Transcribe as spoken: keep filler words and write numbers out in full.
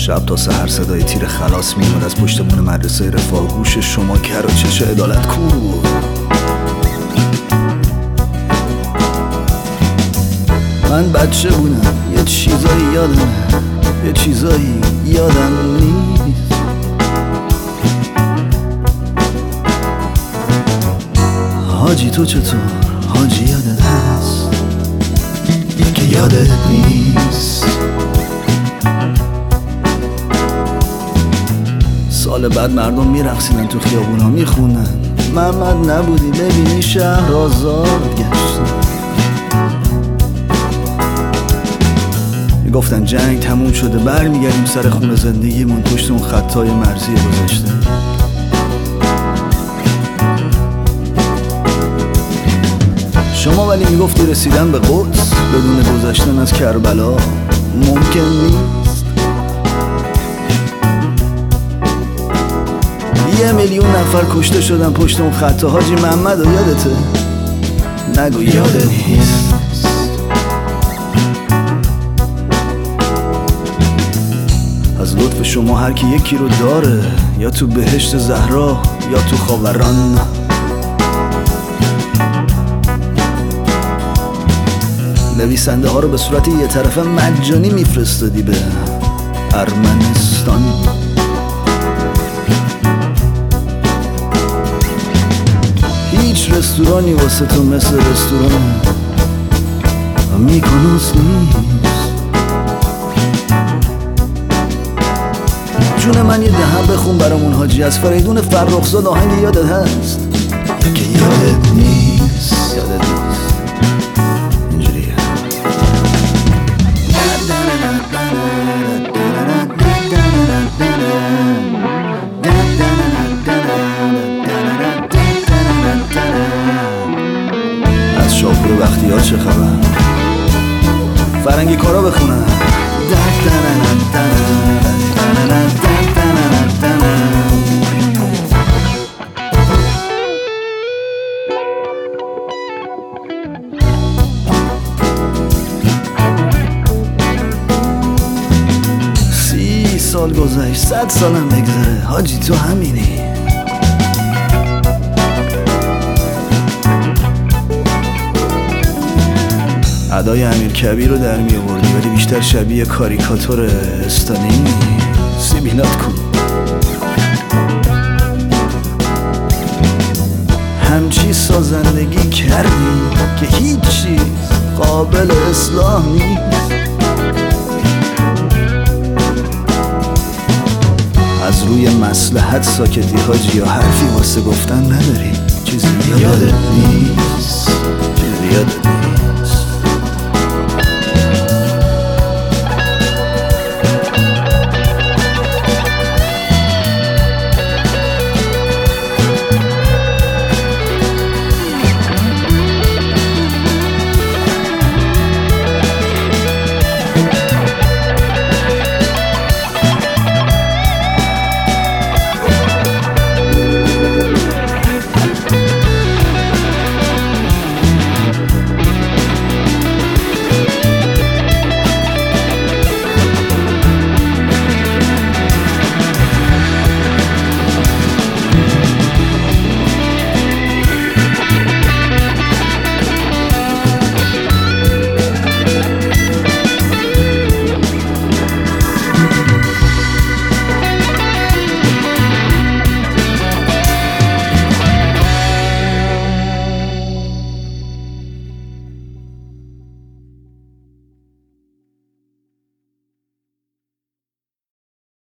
شب تا سحر صدای تیر خلاص میومد از پشت بون مدرسه رفاه. گوش شما کر و چش عدالت کو. من بچه بودم یه چیزایی یادم، یه چیزایی یادم نیست. حاجی تو چطور؟ حاجی یادت هست که یادت نیست؟ سال بعد مردم میرقصیدن تو خیابونا میخونن محمد نبودی ببینی شهر آزاد گشتن. گفتن جنگ تموم شده برمیگردیم سر خون زندگیمون پشت اون خطای مرزی گذاشته. شما ولی میگفتی رسیدن به قدس بدون گذشتن از کربلا ممکن نیست. یه میلیون نفر کشته شدن پشت اون خطا. حاجی محمد و یادته؟ نگو یادت نیست. از لطف شما هر کی یکی رو داره، یا تو بهشت زهرا یا تو خاوران. نویسنده ها رو به صورت یه طرفه مجانی میفرستادی به ارمنستان. هیچ رستورانی واسه تو مثل رستوران میکونوس نیست. جون من یه دهم بخون برامون حاجی از فریدون فرخزاد آهنگ یادت هست که یادت نیست. یادت نیست اینجوریه. از شاپور و بختیار چه خبر؟ فرنگی کارا بخونن. سی سال گذشت، صد سالم بگذره حاجی تو همینی. ادای امیر کبیر رو در می آوردی ولی بیشتر شبیه کاریکاتور استالین. سیبیلات کن. همچی سازندگی کردی که هیچ چیز قابل اصلاح نیست. از روی مصلحت ساکتی حاجی یا حرفی واسه گفتن نداری. چیزی یادت نیست. چیزی یادت نیست.